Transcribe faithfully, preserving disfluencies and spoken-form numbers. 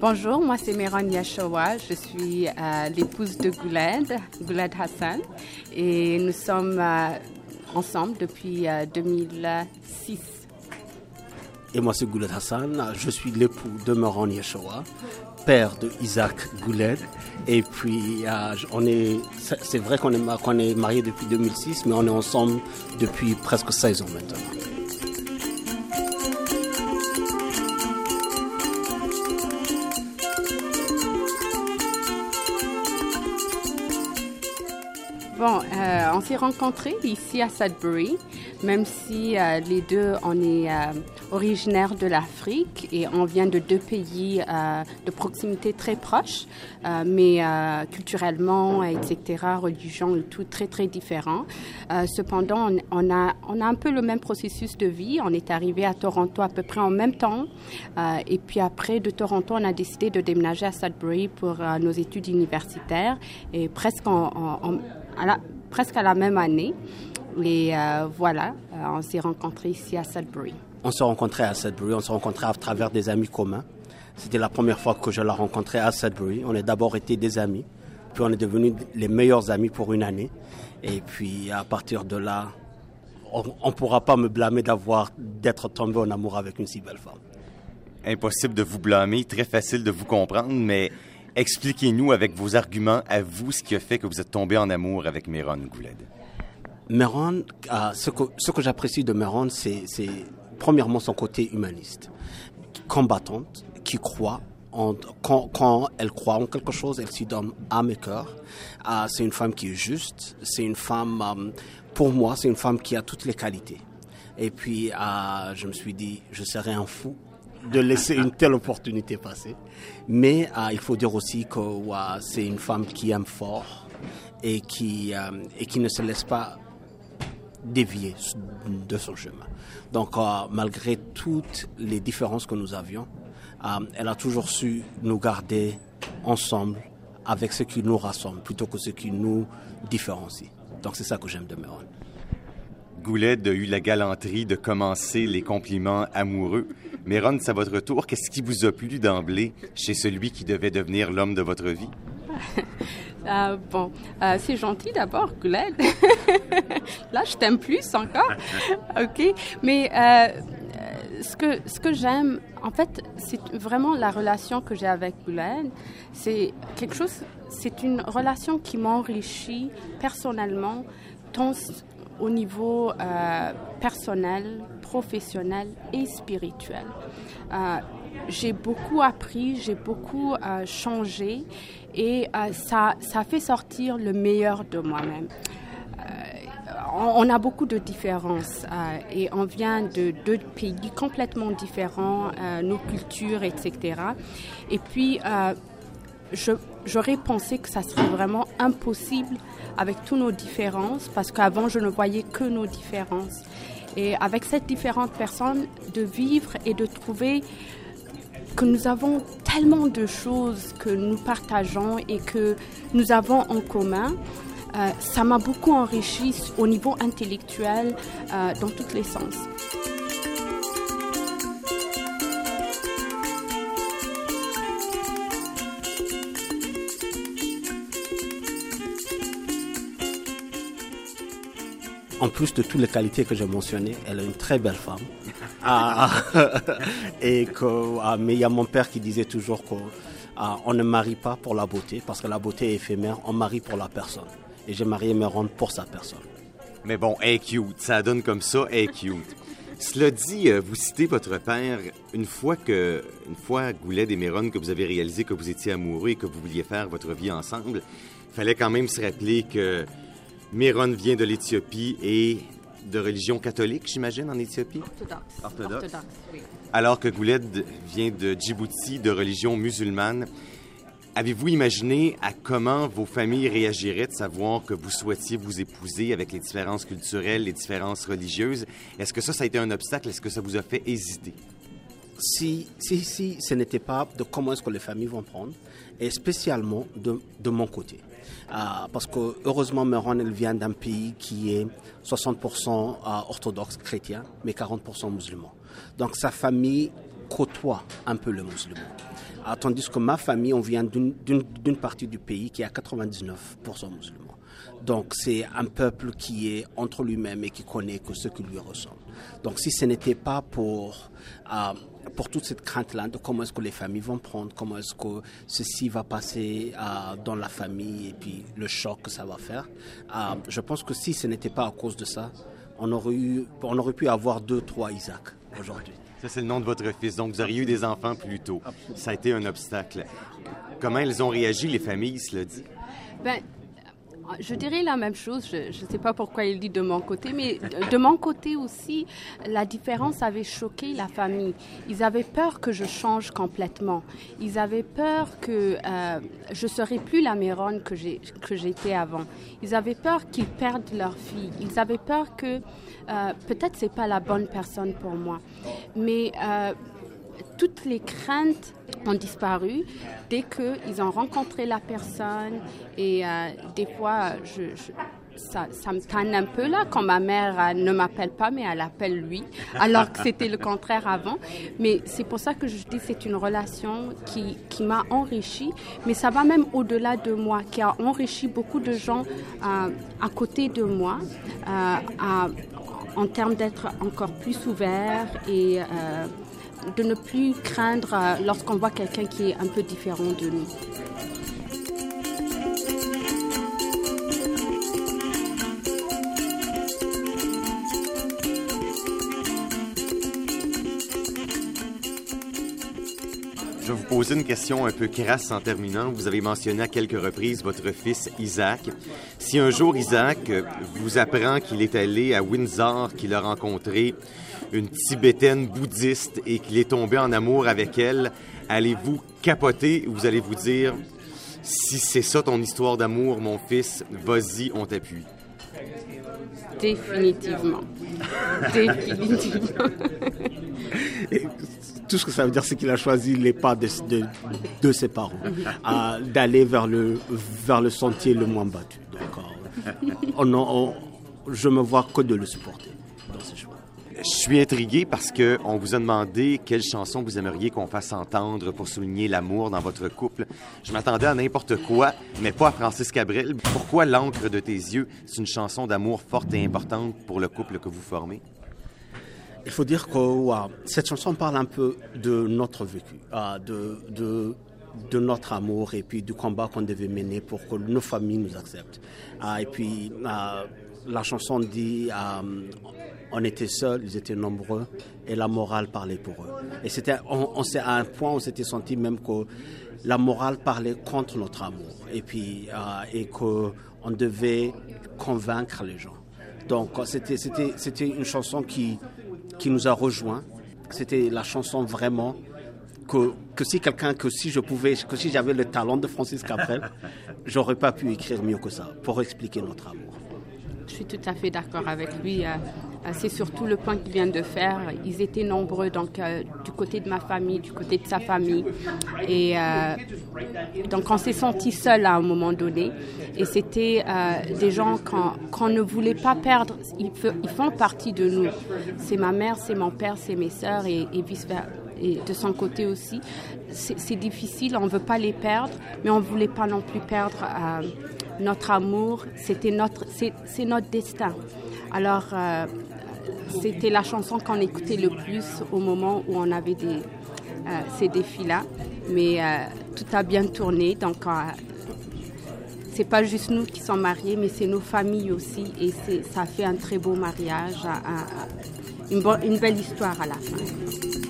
Bonjour, moi c'est Meron Yashoua, je suis euh, l'épouse de Gouled, Gouled Hassan, et nous sommes euh, ensemble depuis euh, deux mille six. Et moi c'est Gouled Hassan, je suis l'époux de Meron Yashoua, père de Isaac Gouled, et puis euh, on est, c'est vrai qu'on est, qu'on est mariés depuis deux mille six, mais on est ensemble depuis presque seize ans maintenant. Bon, euh, on s'est rencontrés ici à Sudbury, même si euh, les deux, on est euh, originaires de l'Afrique et on vient de deux pays euh, de proximité très proches, euh, mais euh, culturellement, et cetera, religion et tout, très, très différents. Euh, cependant, on, on, a, on a un peu le même processus de vie. On est arrivé à Toronto à peu près en même temps. Euh, et puis après, de Toronto, on a décidé de déménager à Sudbury pour euh, nos études universitaires et presque en... en, en À la, presque à la même année. Et euh, voilà, euh, on s'est rencontrés ici à Sudbury. On s'est rencontrés à Sudbury, on s'est rencontrés à travers des amis communs. C'était la première fois que je l'ai rencontré à Sudbury. On a d'abord été des amis, puis on est devenus les meilleurs amis pour une année. Et puis à partir de là, on ne pourra pas me blâmer d'avoir, d'être tombé en amour avec une si belle femme. Impossible de vous blâmer, très facile de vous comprendre, mais... Expliquez-nous avec vos arguments à vous ce qui a fait que vous êtes tombé en amour avec Meron Gouled. Meron, euh, ce que, ce que j'apprécie de Meron, c'est, c'est premièrement son côté humaniste, combattante, qui croit. En, quand, quand elle croit en quelque chose, elle s'y donne âme et cœur. Euh, c'est une femme qui est juste. C'est une femme, euh, pour moi, c'est une femme qui a toutes les qualités. Et puis, euh, je me suis dit, je serais un fou de laisser une telle opportunité passer. Mais euh, il faut dire aussi que euh, c'est une femme qui aime fort et qui, euh, et qui ne se laisse pas dévier de son chemin. Donc, euh, malgré toutes les différences que nous avions, euh, elle a toujours su nous garder ensemble avec ce qui nous rassemble plutôt que ce qui nous différencie. Donc, c'est ça que j'aime de Meron. Gouled a eu la galanterie de commencer les compliments amoureux. Meron, c'est à votre tour. Qu'est-ce qui vous a plu d'emblée chez celui qui devait devenir l'homme de votre vie? euh, bon, euh, c'est gentil d'abord, Gouled. Là, je t'aime plus encore. OK. Mais euh, ce que, ce que j'aime, en fait, c'est vraiment la relation que j'ai avec Gouled. C'est quelque chose, c'est une relation qui m'enrichit personnellement, tant au niveau euh, personnel, professionnel et spirituel. Euh, j'ai beaucoup appris, j'ai beaucoup euh, changé et euh, ça, ça fait sortir le meilleur de moi-même. Euh, on, on a beaucoup de différences euh, et on vient de deux pays complètement différents, euh, nos cultures, et cetera. Et puis, euh, je, j'aurais pensé que ça serait vraiment impossible avec toutes nos différences, parce qu'avant, je ne voyais que nos différences. Et avec cette différente personne, de vivre et de trouver que nous avons tellement de choses que nous partageons et que nous avons en commun, euh, ça m'a beaucoup enrichi au niveau intellectuel, euh, dans tous les sens. En plus de toutes les qualités que j'ai mentionnées, elle est une très belle femme. ah, et que, ah, mais il y a mon père qui disait toujours qu'on ah, ne marie pas pour la beauté, parce que la beauté est éphémère, on marie pour la personne. Et j'ai marié Meron pour sa personne. Mais bon, elle est cute, ça donne comme ça, elle est cute. Cela dit, vous citez votre père, une fois que, une fois Gouled et Meron, que vous avez réalisé que vous étiez amoureux et que vous vouliez faire votre vie ensemble, il fallait quand même se rappeler que Meron vient de l'Éthiopie et de religion catholique, j'imagine, en Éthiopie? Orthodoxe. Orthodoxe. Orthodoxe, oui. Alors que Gouled vient de Djibouti, de religion musulmane. Avez-vous imaginé à comment vos familles réagiraient de savoir que vous souhaitiez vous épouser avec les différences culturelles, les différences religieuses? Est-ce que ça, ça a été un obstacle? Est-ce que ça vous a fait hésiter? Si, si, si ce n'était pas de comment est-ce que les familles vont prendre, et spécialement de, de mon côté. Euh, parce que heureusement, Meron, elle vient d'un pays qui est soixante pour cent euh, orthodoxe chrétien, mais quarante pour cent musulman. Donc sa famille côtoient un peu le musulman. Ah, tandis que ma famille, on vient d'une, d'une, d'une partie du pays qui est à quatre-vingt-dix-neuf pour cent musulman. Donc c'est un peuple qui est entre lui-même et qui connaît que ce qui lui ressemble. Donc si ce n'était pas pour, euh, pour toute cette crainte-là de comment est-ce que les familles vont prendre, comment est-ce que ceci va passer euh, dans la famille et puis le choc que ça va faire, euh, je pense que si ce n'était pas à cause de ça, on aurait, eu, on aurait pu avoir deux, trois Isaac aujourd'hui. Ça, c'est le nom de votre fils. Donc, vous auriez eu des enfants plus tôt. Ça a été un obstacle. Comment elles ont réagi, les familles, cela dit? Ben, je dirais la même chose. Je ne sais pas pourquoi il dit de mon côté, mais de mon côté aussi, la différence avait choqué la famille. Ils avaient peur que je change complètement. Ils avaient peur que euh, je ne serais plus la Méronne que, j'ai, que j'étais avant. Ils avaient peur qu'ils perdent leur fille. Ils avaient peur que euh, peut-être ce n'est pas la bonne personne pour moi. Mais euh, toutes les craintes ont disparu dès qu'ils ont rencontré la personne et euh, des fois, je, je, ça, ça me tanne un peu là quand ma mère euh, ne m'appelle pas mais elle appelle lui, alors que c'était le contraire avant. Mais c'est pour ça que je dis que c'est une relation qui, qui m'a enrichie, mais ça va même au-delà de moi, qui a enrichi beaucoup de gens euh, à côté de moi, euh, à, en termes d'être encore plus ouverts et euh, de ne plus craindre euh, lorsqu'on voit quelqu'un qui est un peu différent de nous. Je vais vous poser une question un peu crasse en terminant. Vous avez mentionné à quelques reprises votre fils Isaac. Si un jour Isaac vous apprend qu'il est allé à Windsor, qu'il a rencontré une Tibétaine bouddhiste et qu'il est tombé en amour avec elle, allez-vous capoter ou vous allez vous dire « Si c'est ça ton histoire d'amour, mon fils, vas-y, on t'appuie ». Définitivement. Définitivement. Et tout ce que ça veut dire, c'est qu'il a choisi les pas de, de, de ses parents, euh, d'aller vers le, vers le sentier le moins battu. Donc, euh, on, on, je me vois que de le supporter dans ce choix. Je suis intrigué parce qu'on vous a demandé quelle chanson vous aimeriez qu'on fasse entendre pour souligner l'amour dans votre couple. Je m'attendais à n'importe quoi, mais pas à Francis Cabrel. Pourquoi L'encre de tes yeux, c'est une chanson d'amour forte et importante pour le couple que vous formez? Il faut dire que wow, cette chanson parle un peu de notre vécu, euh, de, de, de notre amour et puis du combat qu'on devait mener pour que nos familles nous acceptent. Euh, et puis euh, la chanson dit euh, on était seuls, ils étaient nombreux et la morale parlait pour eux. Et c'était, on, on s'est, à un point, on s'était senti même que la morale parlait contre notre amour et puis euh, et qu'on devait convaincre les gens. Donc c'était, c'était, c'était une chanson qui qui nous a rejoints. C'était la chanson vraiment que, que si quelqu'un, que si je pouvais, que si j'avais le talent de Francis Cabrel, j'aurais pas pu écrire mieux que ça pour expliquer notre amour. Je suis tout à fait d'accord avec lui. C'est surtout le point qu'il vient de faire. Ils étaient nombreux, donc euh, du côté de ma famille, du côté de sa famille. Et euh, donc on s'est senti seul à un moment donné. Et c'était euh, des gens qu'on, qu'on ne voulait pas perdre. Ils, ils font partie de nous. C'est ma mère, c'est mon père, c'est mes sœurs et, et vice-versa. Et de son côté aussi, c'est, c'est difficile, on ne veut pas les perdre, mais on ne voulait pas non plus perdre euh, notre amour. C'était notre, c'est, c'est notre destin. Alors, euh, c'était la chanson qu'on écoutait le plus au moment où on avait des, euh, ces défis-là. Mais euh, tout a bien tourné, donc euh, c'est pas juste nous qui sommes mariés, mais c'est nos familles aussi. Et c'est, ça fait un très beau mariage, un, un, une, bo- une belle histoire à la fin.